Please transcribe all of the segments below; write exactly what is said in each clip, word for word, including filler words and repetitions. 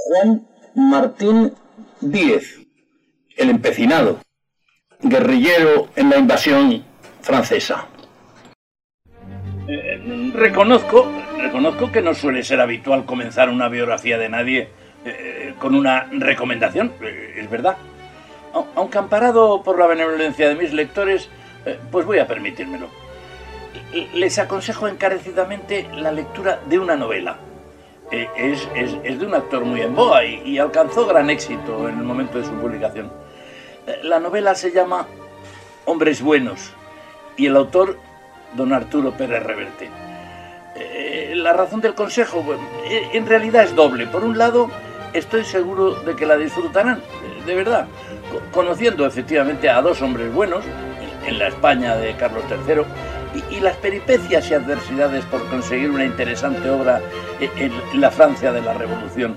Juan Martín Díez, el empecinado, guerrillero en la invasión francesa. Eh, reconozco, reconozco que no suele ser habitual comenzar una biografía de nadie eh, con una recomendación, eh, es verdad. Aunque amparado por la benevolencia de mis lectores, eh, pues voy a permitírmelo. Les aconsejo encarecidamente la lectura de una novela. Eh, es, es, es de un actor muy en boga y, y alcanzó gran éxito en el momento de su publicación. Eh, la novela se llama Hombres Buenos y el autor, don Arturo Pérez Reverte. Eh, la razón del consejo, bueno, en realidad es doble. Por un lado, estoy seguro de que la disfrutarán, de verdad, conociendo efectivamente a dos hombres buenos en la España de Carlos tercero y, y las peripecias y adversidades por conseguir una interesante obra en la Francia de la Revolución.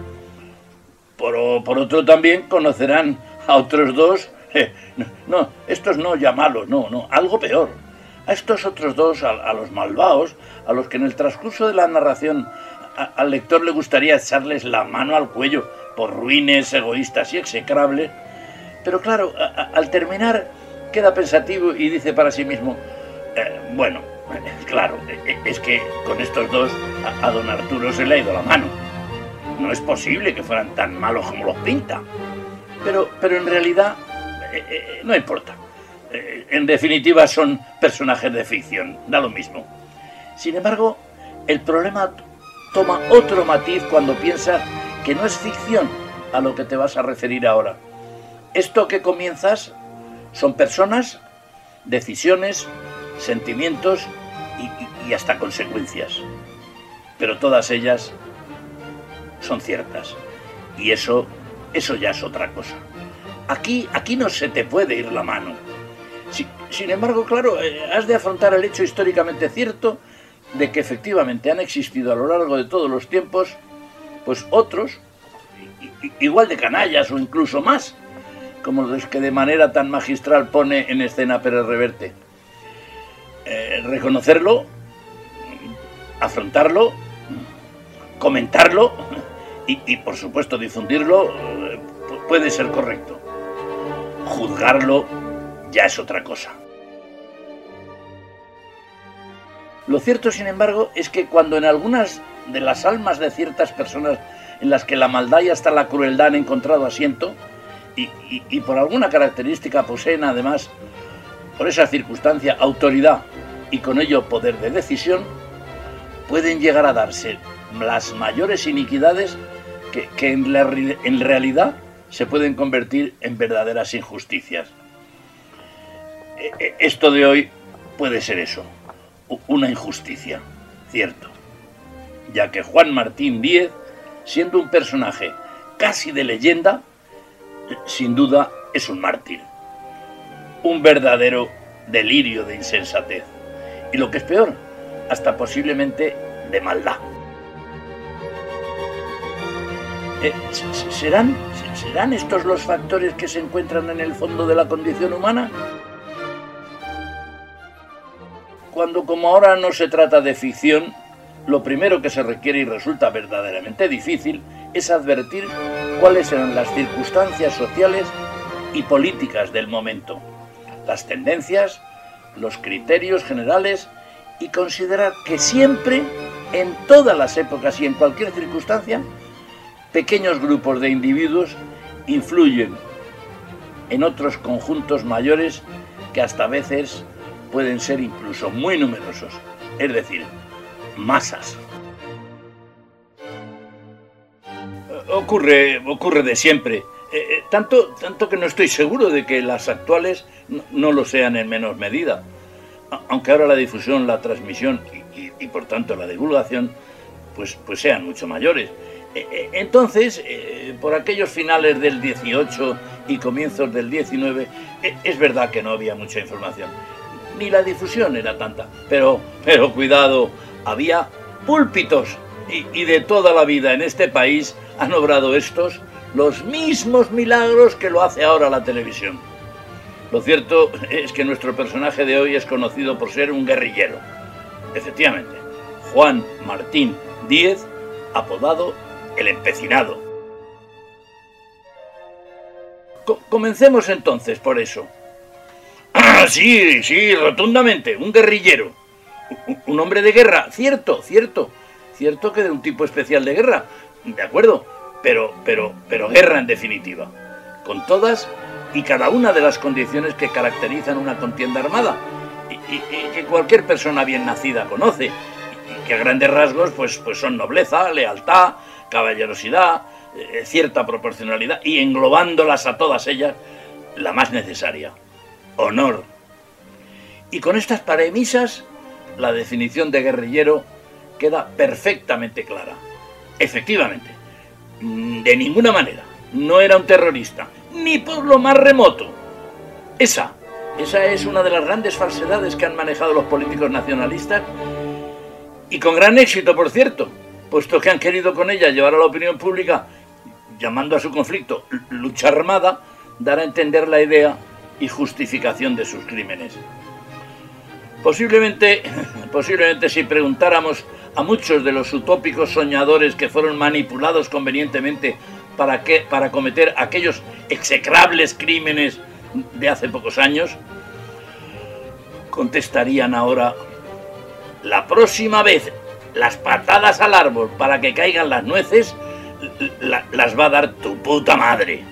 Por, por otro, también conocerán a otros dos, eh, no, no, estos no ya malos, no, no, algo peor. A estos otros dos, a, a los malvados, a los que en el transcurso de la narración a, al lector le gustaría echarles la mano al cuello por ruines, egoístas y execrables, pero claro, a, a, al terminar queda pensativo y dice para sí mismo, eh, bueno, eh, claro, eh, es que con estos dos a, a don Arturo se le ha ido la mano. No es posible que fueran tan malos como los pinta. Pero, pero en realidad eh, eh, no importa. Eh, en definitiva son personajes de ficción, da lo mismo. Sin embargo, el problema toma otro matiz cuando piensas que no es ficción a lo que te vas a referir ahora. Esto que comienzas son personas, decisiones, sentimientos y, y, y hasta consecuencias. Pero todas ellas son ciertas. Y eso, eso ya es otra cosa. Aquí, aquí no se te puede ir la mano. Si, sin embargo, claro, eh, has de afrontar el hecho históricamente cierto de que efectivamente han existido a lo largo de todos los tiempos, pues otros, igual de canallas o incluso más, como los que de manera tan magistral pone en escena Pérez Reverte. Eh, reconocerlo, afrontarlo, comentarlo y, y, por supuesto, difundirlo eh, puede ser correcto. Juzgarlo ya es otra cosa. Lo cierto, sin embargo, es que cuando en algunas de las almas de ciertas personas en las que la maldad y hasta la crueldad han encontrado asiento, y, y, y por alguna característica poseen además, por esa circunstancia, autoridad y con ello poder de decisión, pueden llegar a darse las mayores iniquidades que, que en, la, en realidad se pueden convertir en verdaderas injusticias. Esto de hoy puede ser eso, una injusticia, cierto, ya que Juan Martín Díez, siendo un personaje casi de leyenda, sin duda es un mártir, un verdadero delirio de insensatez, y lo que es peor, hasta posiblemente de maldad. Eh, ¿serán, ¿Serán estos los factores que se encuentran en el fondo de la condición humana? Cuando, como ahora, no se trata de ficción, lo primero que se requiere y resulta verdaderamente difícil es advertir cuáles eran las circunstancias sociales y políticas del momento, las tendencias, los criterios generales y considerar que siempre, en todas las épocas y en cualquier circunstancia, pequeños grupos de individuos influyen en otros conjuntos mayores que hasta a veces pueden ser incluso muy numerosos, es decir, masas. Ocurre, ocurre de siempre, eh, eh, tanto, tanto que no estoy seguro de que las actuales no, no lo sean en menor medida, aunque ahora la difusión, la transmisión y, y, y por tanto la divulgación pues, pues sean mucho mayores. Eh, eh, entonces, eh, por aquellos finales del dieciocho y comienzos del diecinueve, eh, es verdad que no había mucha información. Ni la difusión era tanta, pero, pero cuidado, había púlpitos y, y de toda la vida en este país han obrado estos los mismos milagros que lo hace ahora la televisión. Lo cierto es que nuestro personaje de hoy es conocido por ser un guerrillero. Efectivamente, Juan Martín Díez, apodado el Empecinado. Co- comencemos entonces por eso. Ah, sí, sí, rotundamente, un guerrillero. Un, un hombre de guerra, cierto, cierto. Cierto que de un tipo especial de guerra, de acuerdo, pero, pero, pero guerra en definitiva. Con todas y cada una de las condiciones que caracterizan una contienda armada y, y, y que cualquier persona bien nacida conoce. Y que a grandes rasgos pues, pues son nobleza, lealtad, caballerosidad, eh, cierta proporcionalidad y englobándolas a todas ellas, la más necesaria, honor. Y con estas premisas, la definición de guerrillero queda perfectamente clara. Efectivamente, de ninguna manera, no era un terrorista, ni por lo más remoto. Esa, esa es una de las grandes falsedades que han manejado los políticos nacionalistas, y con gran éxito, por cierto, puesto que han querido con ella llevar a la opinión pública, llamando a su conflicto lucha armada, dar a entender la idea y justificación de sus crímenes. Posiblemente, posiblemente si preguntáramos a muchos de los utópicos soñadores que fueron manipulados convenientemente para, que, para cometer aquellos execrables crímenes de hace pocos años, contestarían ahora: la próxima vez las patadas al árbol para que caigan las nueces la, las va a dar tu puta madre.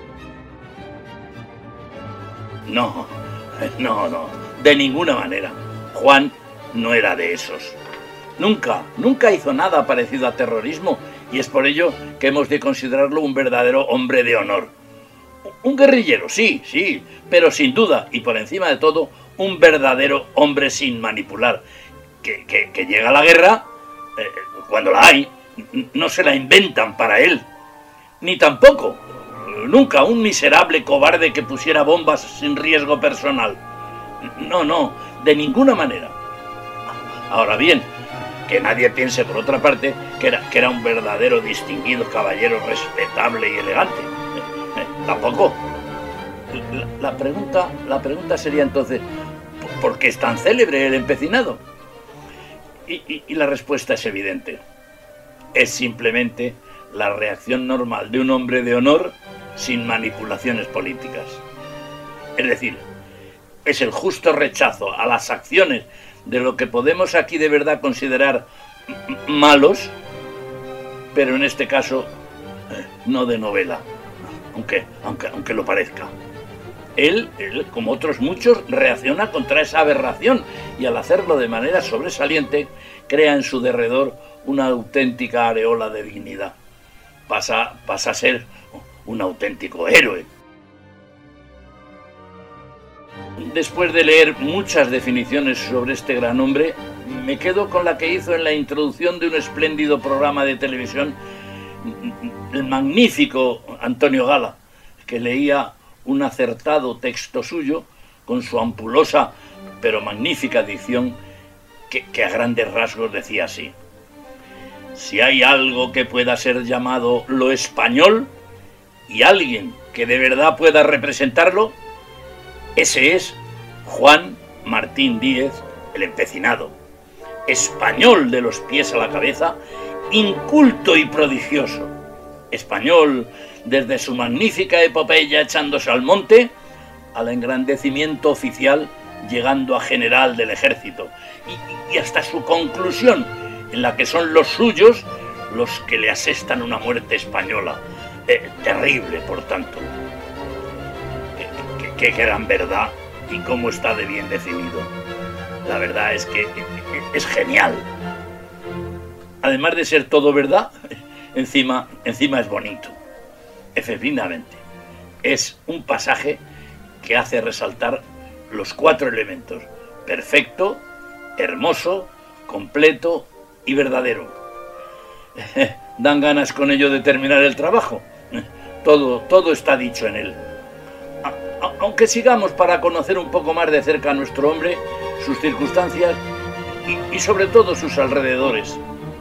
No, no, no, de ninguna manera. Juan no era de esos. Nunca, nunca hizo nada parecido a terrorismo, y es por ello que hemos de considerarlo un verdadero hombre de honor. Un guerrillero, sí, sí, pero sin duda, y por encima de todo, un verdadero hombre sin manipular, que, que, que llega a la guerra, eh, cuando la hay, no se la inventan para él, ni tampoco, nunca, un miserable cobarde que pusiera bombas sin riesgo personal. No, no, de ninguna manera. Ahora bien, que nadie piense por otra parte que era, que era un verdadero distinguido caballero respetable y elegante. Eh, eh, tampoco. La, la, pregunta, la pregunta sería entonces, ¿por qué es tan célebre el empecinado? Y, y, y la respuesta es evidente. Es simplemente la reacción normal de un hombre de honor sin manipulaciones políticas. Es decir, es el justo rechazo a las acciones de lo que podemos aquí de verdad considerar malos, pero en este caso no de novela, aunque, aunque, aunque lo parezca. Él, él, como otros muchos, reacciona contra esa aberración y al hacerlo de manera sobresaliente, crea en su derredor una auténtica areola de dignidad. Pasa, pasa a ser un auténtico héroe. Después de leer muchas definiciones sobre este gran hombre, me quedo con la que hizo en la introducción de un espléndido programa de televisión el magnífico Antonio Gala, que leía un acertado texto suyo con su ampulosa pero magnífica dicción que, que a grandes rasgos decía así: si hay algo que pueda ser llamado lo español y alguien que de verdad pueda representarlo, ese es Juan Martín Díez, el empecinado, español de los pies a la cabeza, inculto y prodigioso, español desde su magnífica epopeya echándose al monte al engrandecimiento oficial, llegando a general del ejército, y, y hasta su conclusión, en la que son los suyos los que le asestan una muerte española, eh, terrible por tanto. Qué, qué, qué gran verdad y cómo está de bien definido. La verdad es que es genial. Además de ser todo verdad, encima, encima es bonito. Efectivamente, es un pasaje que hace resaltar los cuatro elementos: perfecto, hermoso, completo y verdadero. Dan ganas con ello de terminar el trabajo. Todo, todo está dicho en él. Aunque sigamos para conocer un poco más de cerca a nuestro hombre, sus circunstancias y, y sobre todo sus alrededores.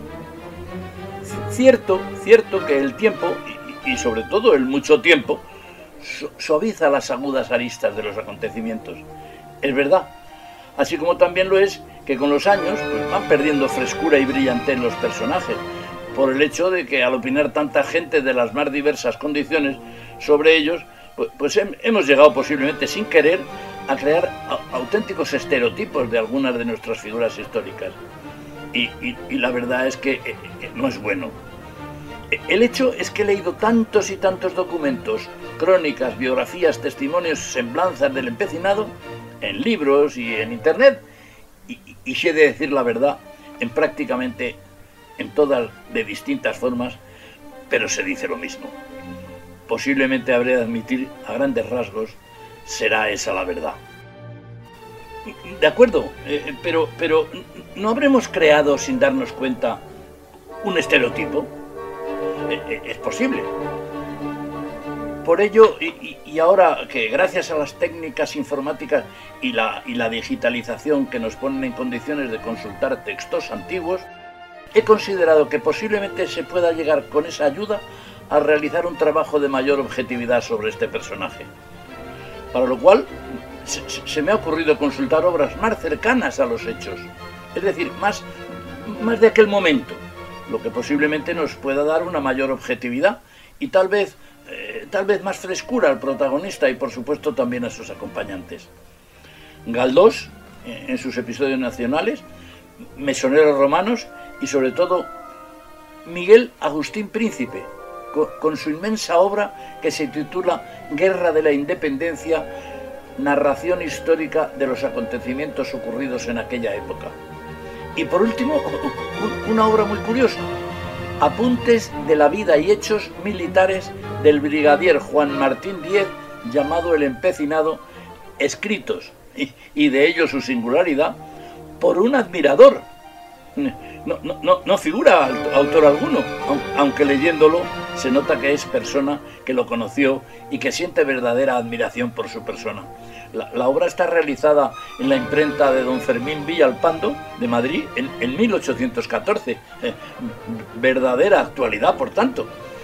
Cierto, cierto que el tiempo, y, y sobre todo el mucho tiempo, su, suaviza las agudas aristas de los acontecimientos. Es verdad. Así como también lo es que con los años pues, van perdiendo frescura y brillantez los personajes, por el hecho de que al opinar tanta gente de las más diversas condiciones sobre ellos, Pues, pues hemos llegado posiblemente sin querer a crear auténticos estereotipos de algunas de nuestras figuras históricas. Y, y, y la verdad es que eh, no es bueno. El hecho es que he leído tantos y tantos documentos, crónicas, biografías, testimonios, semblanzas del empecinado, en libros y en internet, y, y si he de decir la verdad, en prácticamente en todas de distintas formas, pero se dice lo mismo. Posiblemente habré de admitir, a grandes rasgos, será esa la verdad. De acuerdo, eh, pero, pero ¿no habremos creado sin darnos cuenta un estereotipo? Eh, es posible. Por ello, y, y ahora que gracias a las técnicas informáticas y la, y la digitalización que nos ponen en condiciones de consultar textos antiguos, he considerado que posiblemente se pueda llegar con esa ayuda a realizar un trabajo de mayor objetividad sobre este personaje. Para lo cual, se, se me ha ocurrido consultar obras más cercanas a los hechos, es decir, más, más de aquel momento, lo que posiblemente nos pueda dar una mayor objetividad y tal vez, eh, tal vez más frescura al protagonista y por supuesto también a sus acompañantes. Galdós, eh, en sus episodios nacionales, Mesoneros romanos y sobre todo Miguel Agustín Príncipe, con, con su inmensa obra que se titula Guerra de la Independencia, narración histórica de los acontecimientos ocurridos en aquella época. Y por último, una obra muy curiosa, Apuntes de la vida y hechos militares del brigadier Juan Martín Díez, llamado El Empecinado, escritos, y, y de ello su singularidad, por un admirador. No, no, no, no figura autor alguno, aunque leyéndolo se nota que es persona que lo conoció y que siente verdadera admiración por su persona. La, la obra está realizada en la imprenta de don Fermín Villalpando de Madrid en, en mil ochocientos catorce. Eh, verdadera actualidad, por tanto.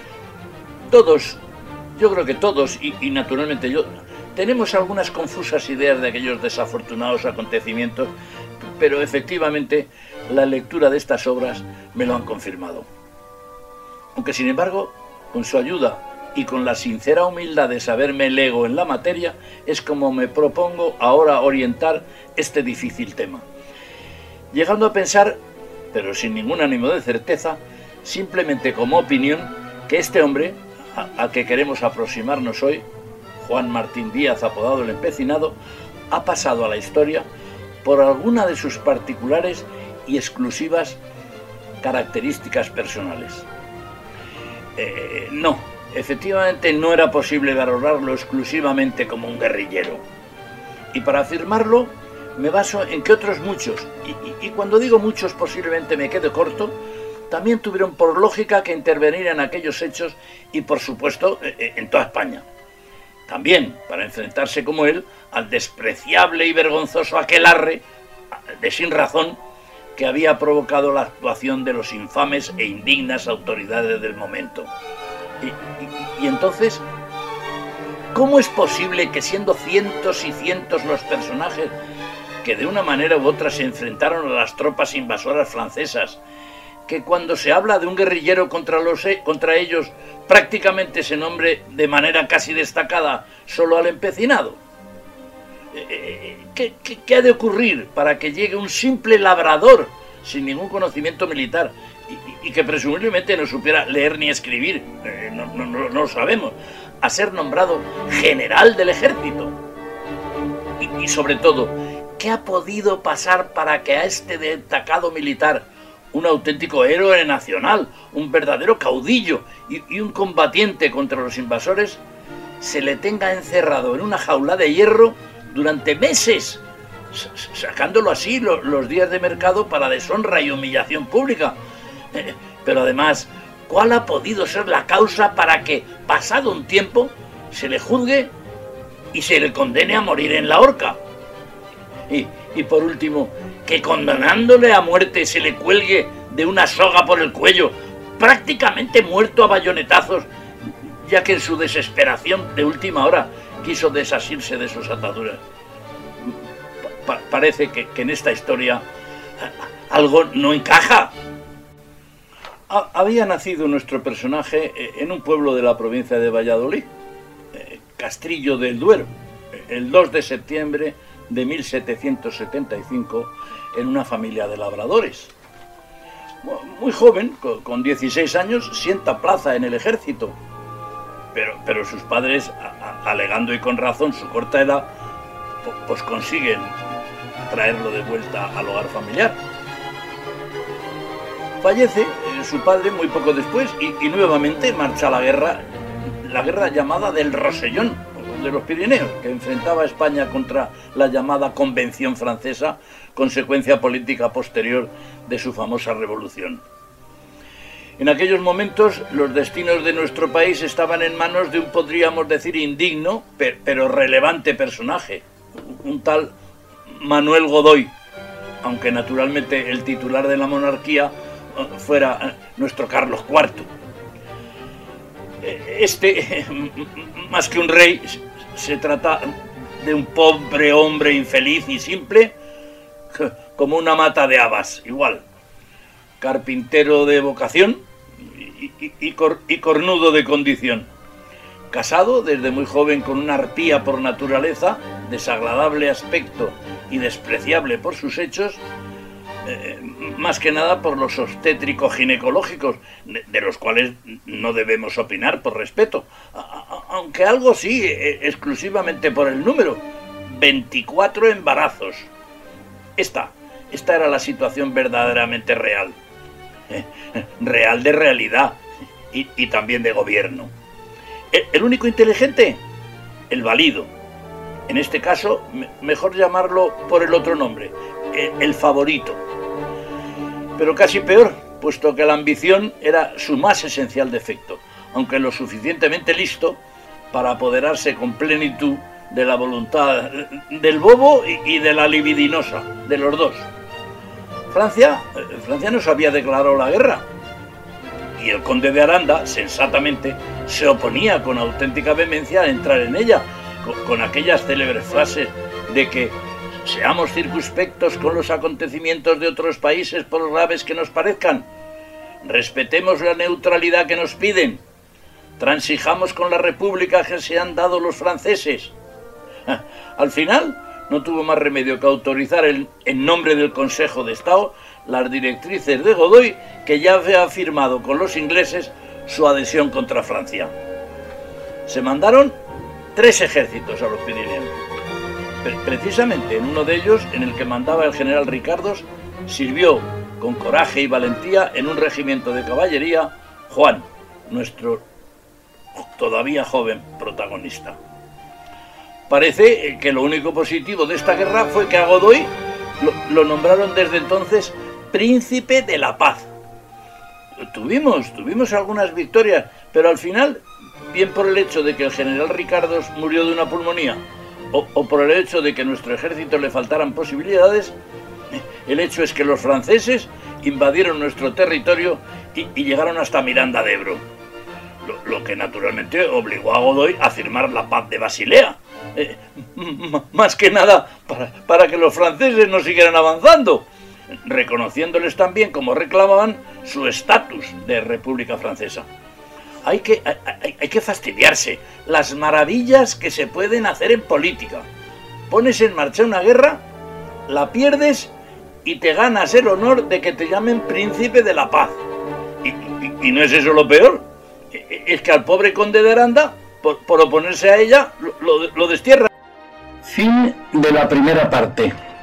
Todos, yo creo que todos, y, y naturalmente yo, tenemos algunas confusas ideas de aquellos desafortunados acontecimientos, pero efectivamente la lectura de estas obras me lo han confirmado. Aunque sin embargo, con su ayuda y con la sincera humildad de saberme lego en la materia, es como me propongo ahora orientar este difícil tema. Llegando a pensar, pero sin ningún ánimo de certeza, simplemente como opinión, que este hombre, a, a que queremos aproximarnos hoy, Juan Martín Díaz, apodado El Empecinado, ha pasado a la historia por alguna de sus particulares y exclusivas características personales. Eh, no, efectivamente no era posible valorarlo exclusivamente como un guerrillero. Y para afirmarlo me baso en que otros muchos, y, y, y cuando digo muchos posiblemente me quede corto, también tuvieron por lógica que intervenir en aquellos hechos y por supuesto en toda España. También para enfrentarse como él al despreciable y vergonzoso aquelarre de sin razón que había provocado la actuación de los infames e indignas autoridades del momento. Y, y, y entonces, ¿cómo es posible que siendo cientos y cientos los personajes que de una manera u otra se enfrentaron a las tropas invasoras francesas, que cuando se habla de un guerrillero contra, los, contra ellos prácticamente se nombre de manera casi destacada solo al empecinado? ¿Qué, qué, ¿Qué ha de ocurrir para que llegue un simple labrador sin ningún conocimiento militar y, y que presumiblemente no supiera leer ni escribir, eh, no, no, no, no lo sabemos, a ser nombrado general del ejército? Y, y sobre todo, ¿qué ha podido pasar para que a este destacado militar, un auténtico héroe nacional, un verdadero caudillo y, y un combatiente contra los invasores, se le tenga encerrado en una jaula de hierro durante meses, sacándolo así los, los días de mercado para deshonra y humillación pública? Eh, pero además, ¿cuál ha podido ser la causa para que, pasado un tiempo, se le juzgue y se le condene a morir en la horca? Y, y por último, que condenándole a muerte se le cuelgue de una soga por el cuello, prácticamente muerto a bayonetazos, ya que en su desesperación de última hora quiso desasirse de sus ataduras. Pa- parece que, que en esta historia algo no encaja. Ha- había nacido nuestro personaje en un pueblo de la provincia de Valladolid, eh, Castrillo del Duero, el dos de septiembre de mil setecientos setenta y cinco, en una familia de labradores. Muy joven, con dieciséis años, sienta plaza en el ejército, pero, pero sus padres, alegando y con razón su corta edad, pues consiguen traerlo de vuelta al hogar familiar. Fallece eh, su padre muy poco después y, y nuevamente marcha a la guerra, la guerra llamada del Rosellón, de los Pirineos, que enfrentaba a España contra la llamada Convención Francesa, consecuencia política posterior de su famosa revolución. En aquellos momentos los destinos de nuestro país estaban en manos de un, podríamos decir, indigno, pero relevante personaje, un tal Manuel Godoy, aunque naturalmente el titular de la monarquía fuera nuestro Carlos cuarto. Este, más que un rey, se trata de un pobre hombre infeliz y simple, como una mata de habas, igual. Carpintero de vocación y, y, y, cor, y cornudo de condición. Casado desde muy joven con una arpía por naturaleza, desagradable aspecto y despreciable por sus hechos, eh, más que nada por los obstétrico-ginecológicos, de, de los cuales no debemos opinar por respeto, a, a, aunque algo sí, eh, exclusivamente por el número, veinticuatro embarazos. Esta, esta era la situación verdaderamente real, eh, real de realidad y, y también de gobierno. El, el único inteligente, el valido. En este caso, mejor llamarlo por el otro nombre, el favorito. Pero casi peor, puesto que la ambición era su más esencial defecto, aunque lo suficientemente listo para apoderarse con plenitud de la voluntad del bobo y de la libidinosa, de los dos. Francia, Francia nos había declarado la guerra, y el conde de Aranda, sensatamente, se oponía con auténtica vehemencia a entrar en ella, con aquellas célebres frases de que seamos circunspectos con los acontecimientos de otros países por graves que nos parezcan, respetemos la neutralidad que nos piden, transijamos con la república que se han dado los franceses. Al final no tuvo más remedio que autorizar el, en nombre del Consejo de Estado las directrices de Godoy, que ya había firmado con los ingleses su adhesión contra Francia. Se mandaron tres ejércitos a los Pirineos. Precisamente en uno de ellos, en el que mandaba el general Ricardos, sirvió con coraje y valentía en un regimiento de caballería Juan, nuestro todavía joven protagonista. Parece que lo único positivo de esta guerra fue que a Godoy lo, lo nombraron desde entonces príncipe de la paz. Tuvimos, tuvimos algunas victorias, pero al final, bien por el hecho de que el general Ricardos murió de una pulmonía, o, o por el hecho de que a nuestro ejército le faltaran posibilidades, el hecho es que los franceses invadieron nuestro territorio y, y llegaron hasta Miranda de Ebro, lo, lo que naturalmente obligó a Godoy a firmar la paz de Basilea, eh, más que nada para, para que los franceses no siguieran avanzando, reconociéndoles también, como reclamaban, su estatus de República Francesa. Hay que, hay, hay que fastidiarse. Las maravillas que se pueden hacer en política. Pones en marcha una guerra, la pierdes y te ganas el honor de que te llamen príncipe de la paz. Y, y, y no es eso lo peor. Es que al pobre conde de Aranda, por, por oponerse a ella, lo, lo, lo destierra. Fin de la primera parte.